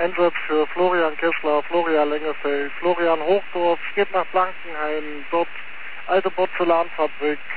Einsatz für Florian Kessler, Florian Lengefeld, Florian Hochdorf, geht nach Blankenheim, dort alte Porzellanfabrik,